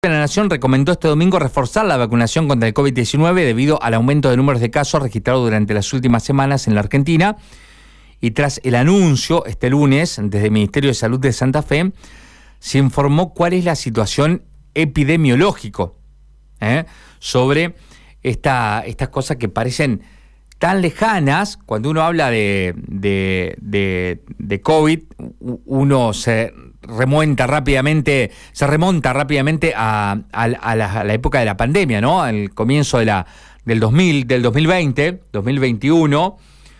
La Nación recomendó este domingo reforzar la vacunación contra el COVID-19 debido al aumento de números de casos registrados durante las últimas semanas en la Argentina. Y tras el anuncio este lunes desde el Ministerio de Salud de Santa Fe, se informó cuál es la situación epidemiológica sobre estas cosas que parecen tan lejanas. Cuando uno habla de COVID, uno se remonta rápidamente a la época de la pandemia, ¿no? Al comienzo del 2020, 2021.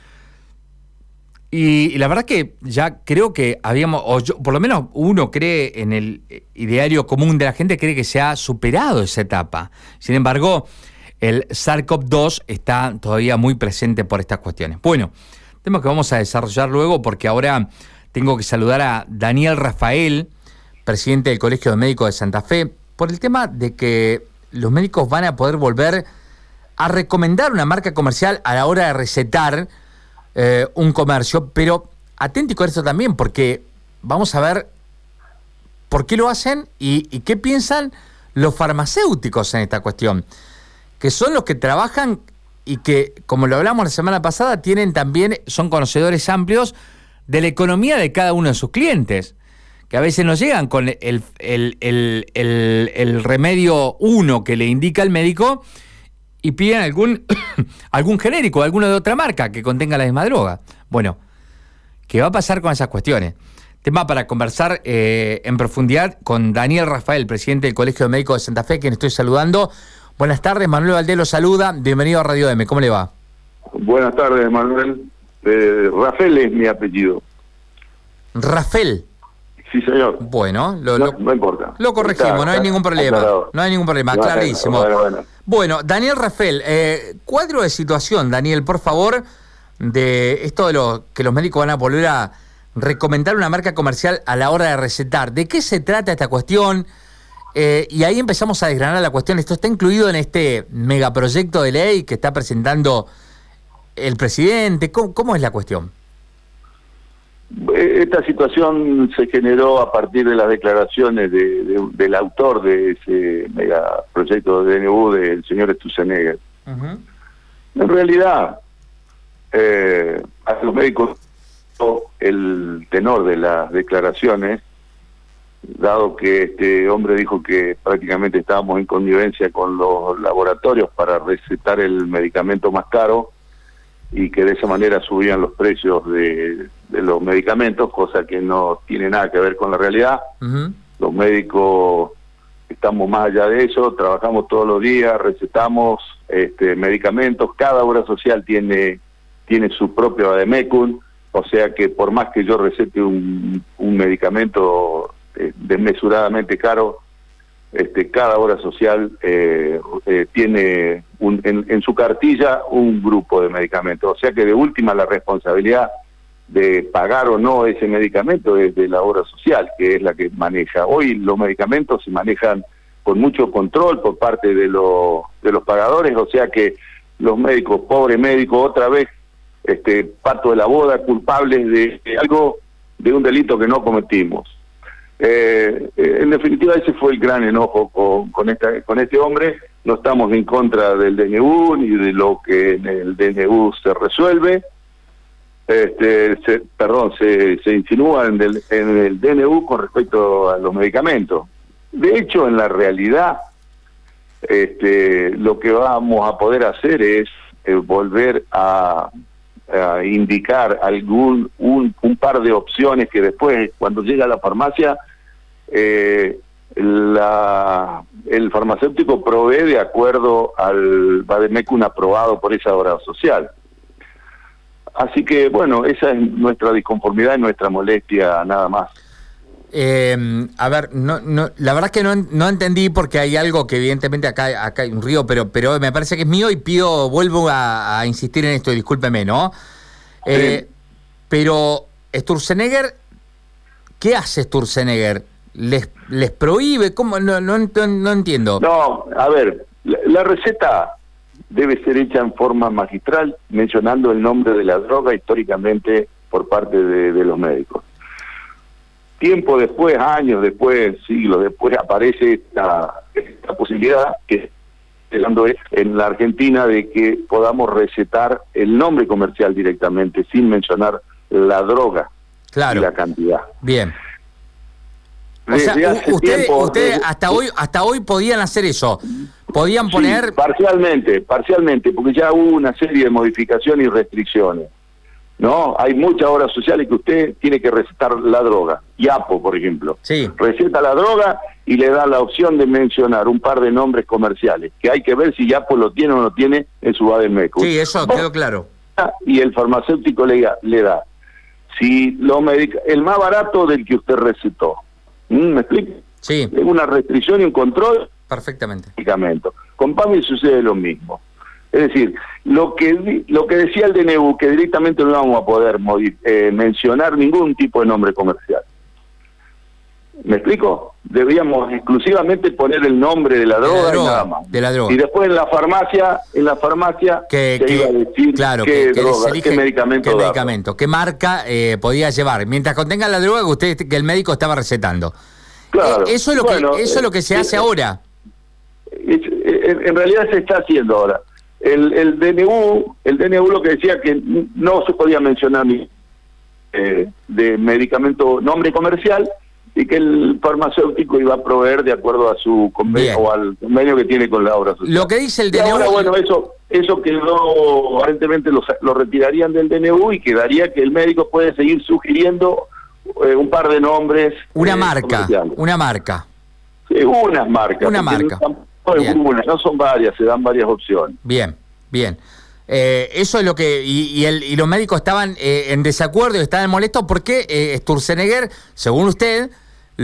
Y la verdad que ya creo que por lo menos uno cree en el ideario común de la gente, cree que se ha superado esa etapa. Sin embargo, el SARS-CoV-2 está todavía muy presente por estas cuestiones. Bueno, tema que vamos a desarrollar luego, porque ahora tengo que saludar a Daniel Rafael, presidente del Colegio de Médicos de Santa Fe, por el tema de que los médicos van a poder volver a recomendar una marca comercial a la hora de recetar un comercio. Pero atenti con esto también, porque vamos a ver por qué lo hacen y qué piensan los farmacéuticos en esta cuestión, que son los que trabajan y que, como lo hablamos la semana pasada, son conocedores amplios de la economía de cada uno de sus clientes, que a veces no llegan con el remedio uno que le indica el médico y piden algún genérico, alguno de otra marca que contenga la misma droga. Bueno, ¿qué va a pasar con esas cuestiones? Tema para conversar en profundidad con Daniel Rafael, presidente del Colegio de Médicos de Santa Fe, quien estoy saludando. Buenas tardes, Manuel Valdés lo saluda. Bienvenido a Radio M. ¿Cómo le va? Buenas tardes, Manuel. Rafael es mi apellido. ¿Rafael? Sí, señor. Bueno, no importa. Lo corregimos, no hay ningún problema. Aclarado. No hay ningún problema, clarísimo. Bueno, Daniel Rafael, cuadro de situación, Daniel, por favor, de esto de que los médicos van a volver a recomendar una marca comercial a la hora de recetar. ¿De qué se trata esta cuestión? Y ahí empezamos a desgranar la cuestión. ¿Esto está incluido en este megaproyecto de ley que está presentando el presidente? ¿Cómo es la cuestión? Esta situación se generó a partir de las declaraciones del autor de ese megaproyecto de DNU, del señor Sturzenegger. Uh-huh. En realidad, a los médicos el tenor de las declaraciones, dado que este hombre dijo que prácticamente estábamos en connivencia con los laboratorios para recetar el medicamento más caro y que de esa manera subían los precios de los medicamentos, cosa que no tiene nada que ver con la realidad. Uh-huh. Los médicos estamos más allá de eso, trabajamos todos los días, recetamos medicamentos, cada obra social tiene su propio vademecum, o sea que por más que yo recete un medicamento desmesuradamente caro, cada obra social tiene en su cartilla un grupo de medicamentos, o sea que de última la responsabilidad de pagar o no ese medicamento es de la obra social, que es la que maneja. Hoy los medicamentos se manejan con mucho control por parte de los pagadores, o sea que los médicos, pobre médico, otra vez pato de la boda, culpables de algo, de un delito que no cometimos. En definitiva, ese fue el gran enojo con este hombre. No estamos en contra del DNU ni de lo que en el DNU se resuelve. Se insinúa en el DNU con respecto a los medicamentos. De hecho, en la realidad, lo que vamos a poder hacer es volver a indicar un par de opciones que después, cuando llega a la farmacia, el farmacéutico provee de acuerdo al vademecum aprobado por esa obra social. Así que, bueno, esa es nuestra disconformidad y nuestra molestia, nada más. A ver, la verdad es que no entendí, porque hay algo que evidentemente acá hay un río, pero me parece que es mío y vuelvo a insistir en esto, y discúlpeme, ¿no? Sí. Pero Sturzenegger, ¿qué hace Sturzenegger? ¿Les prohíbe? ¿Cómo? No entiendo. No, a ver, la receta debe ser hecha en forma magistral, mencionando el nombre de la droga históricamente por parte de los médicos. Tiempo después, años después, siglos después, aparece posibilidad que en la Argentina de que podamos recetar el nombre comercial directamente, sin mencionar la droga y la cantidad. Bien. O sea, ustedes hasta hoy podían hacer eso. Podían poner... Sí, parcialmente, porque ya hubo una serie de modificaciones y restricciones. ¿No? Hay muchas obras sociales que usted tiene que recetar la droga. Yapo, por ejemplo. Sí. Receta la droga y le da la opción de mencionar un par de nombres comerciales, que hay que ver si Yapo lo tiene o no tiene en su Bademecum. Sí, eso quedó claro. Y el farmacéutico le da. Si el más barato del que usted recetó. ¿Me explico? Sí. Una restricción y un control. Perfectamente. Medicamento. Con PAMI sucede lo mismo. Es decir, lo que decía el DNU, que directamente no vamos a poder mencionar ningún tipo de nombre comercial. ¿Me explico? Deberíamos exclusivamente poner el nombre de la droga y nada más. De la droga. Y después en la farmacia se iba a decir qué droga, qué medicamento, qué marca podía llevar, mientras contenga la droga que el médico estaba recetando. Claro. Eso es lo que se hace ahora. En realidad se está haciendo ahora. El DNU lo que decía que no se podía mencionar ni de medicamento nombre comercial y que el farmacéutico iba a proveer de acuerdo a su convenio o al convenio que tiene con la obra social. Lo que dice el DNU... Ahora, bueno, eso quedó, aparentemente lo retirarían del DNU y quedaría que el médico puede seguir sugiriendo un par de nombres. Una marca. Sí, unas marcas. Una marca. No son varias, se dan varias opciones. Bien. Eso es lo que... Y los médicos estaban en desacuerdo y estaban molestos porque Sturzenegger, según usted,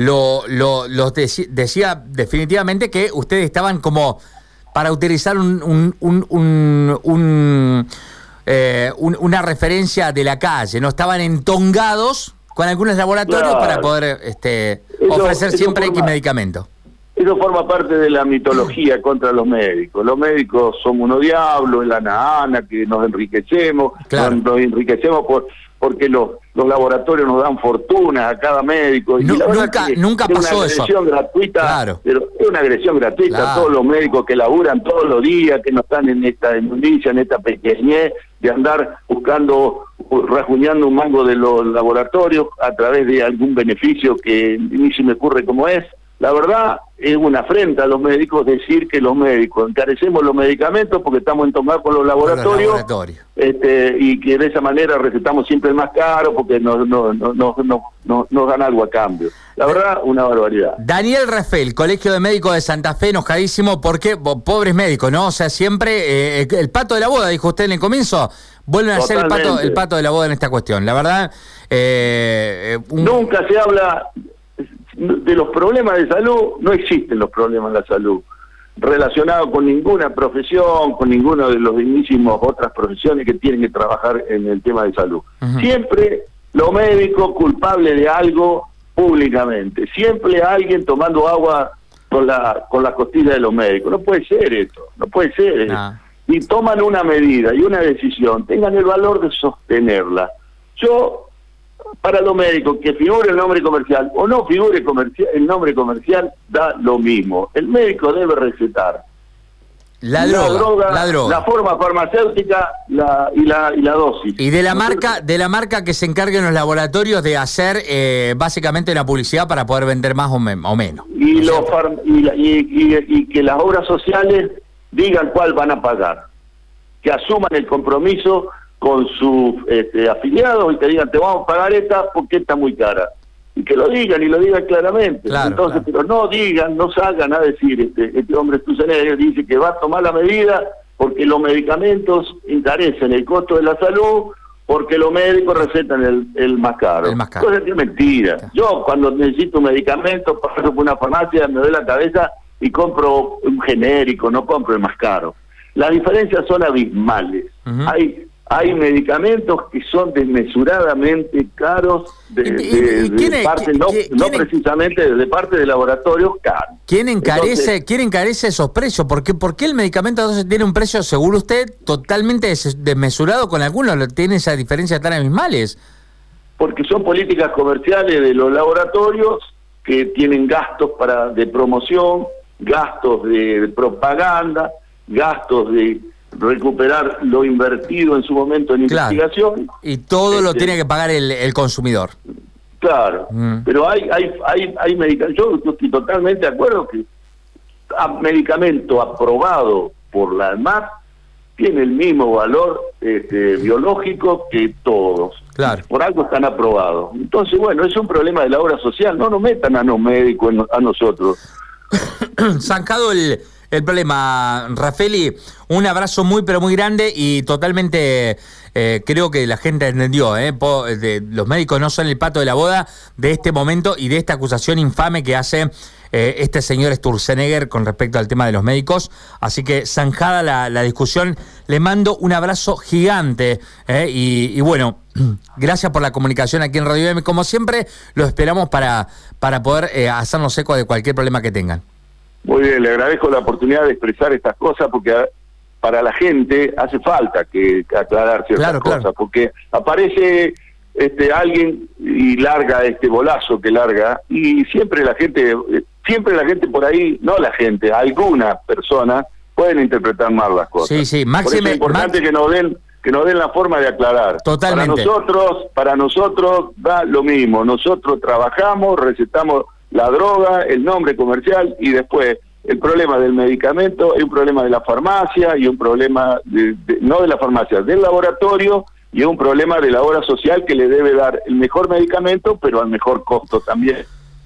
decía definitivamente que ustedes estaban como para utilizar una referencia de la calle, ¿no? Estaban entongados con algunos laboratorios para poder ofrecer siempre X medicamento. Eso forma parte de la mitología contra los médicos. Los médicos somos unos diablos, en la nana, que nos enriquecemos, nos enriquecemos porque los laboratorios nos dan fortuna a cada médico. Nunca pasó eso. Es una agresión gratuita, pero es una agresión gratuita a todos los médicos que laburan todos los días, que no están en esta inmundicia, en esta pequeñez de andar rajuñando un mango de los laboratorios a través de algún beneficio que ni se me ocurre cómo es. La verdad, es una afrenta a los médicos decir que los médicos encarecemos los medicamentos porque estamos entongados con los laboratorios. Y que de esa manera recetamos siempre el más caro porque nos dan algo a cambio. La verdad, una barbaridad. Daniel Rafael, Colegio de Médicos de Santa Fe, enojadísimo porque pobres médicos, ¿no? O sea, siempre el pato de la boda, dijo usted en el comienzo, vuelven a ser el pato de la boda en esta cuestión. La verdad... Nunca se habla... De los problemas de salud, no existen los problemas de la salud relacionados con ninguna profesión, con ninguno de los mismísimos otras profesiones que tienen que trabajar en el tema de salud. Siempre los médicos culpables de algo públicamente, siempre alguien tomando agua con la costilla de los médicos. No puede ser esto, no puede ser. Y toman una medida y una decisión, tengan el valor de sostenerla. Para los médicos, que figure el nombre comercial o no figure el nombre comercial, da lo mismo. El médico debe recetar la droga, la forma farmacéutica y la dosis. Y de la marca que se encarguen los laboratorios de hacer básicamente una publicidad para poder vender más o menos. Y que las obras sociales digan cuál van a pagar. Que asuman el compromiso con sus afiliados y que digan, te vamos a pagar esta porque está muy cara. Y que lo digan claramente. Entonces, pero no salgan a decir, este hombre Sturzenegger dice que va a tomar la medida porque los medicamentos encarecen el costo de la salud, porque los médicos recetan el más caro. Entonces es mentira. Yo cuando necesito un medicamento, paso por una farmacia, me doy la cabeza y compro un genérico, no compro el más caro. Las diferencias son abismales. Hay medicamentos que son desmesuradamente caros precisamente de parte de laboratorios caros. ¿Quién encarece esos precios? ¿Por qué el medicamento entonces tiene un precio, según usted, totalmente desmesurado con algunos? ¿Tiene esas diferencias tan abismales? Porque son políticas comerciales de los laboratorios que tienen gastos de promoción, gastos de propaganda, gastos de recuperar lo invertido en su momento en investigación. Y todo lo tiene que pagar el consumidor. Claro, pero hay medicamentos, yo estoy totalmente de acuerdo que medicamento aprobado por la ANMAT tiene el mismo valor biológico que todos. Claro. Por algo están aprobados. Entonces, bueno, es un problema de la obra social. No nos metan a los médicos, a nosotros. Zanjado el problema, Raffaeli, un abrazo muy pero muy grande y totalmente creo que la gente entendió, los médicos no son el pato de la boda de este momento y de esta acusación infame que hace este señor Sturzenegger con respecto al tema de los médicos, así que zanjada la discusión, le mando un abrazo gigante y bueno, gracias por la comunicación aquí en Radio M, como siempre lo esperamos para poder hacernos eco de cualquier problema que tengan. Muy bien, le agradezco la oportunidad de expresar estas cosas porque para la gente hace falta que aclarar ciertas cosas, porque aparece alguien y larga este bolazo que larga y siempre la gente por ahí, no la gente, algunas personas pueden interpretar mal las cosas. Sí, Por eso es importante que nos den la forma de aclarar. Totalmente. Para nosotros da lo mismo. Nosotros trabajamos, recetamos la droga, el nombre comercial y después el problema del medicamento es un problema de la farmacia y un problema no de la farmacia, del laboratorio y es un problema de la obra social que le debe dar el mejor medicamento pero al mejor costo también.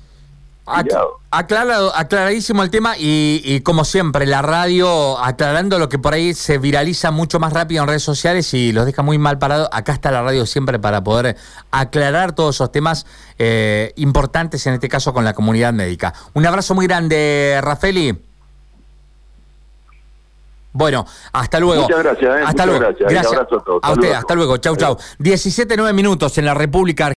Aclaradísimo el tema y como siempre la radio aclarando lo que por ahí se viraliza mucho más rápido en redes sociales y los deja muy mal parados. Acá está la radio siempre para poder aclarar todos esos temas importantes, en este caso con la comunidad médica. Un abrazo muy grande, Raffaeli. Bueno, hasta luego. Muchas gracias. Hasta luego. Gracias. Un abrazo a todos. A usted, hasta luego. Chau. 17:09 en la República Argentina.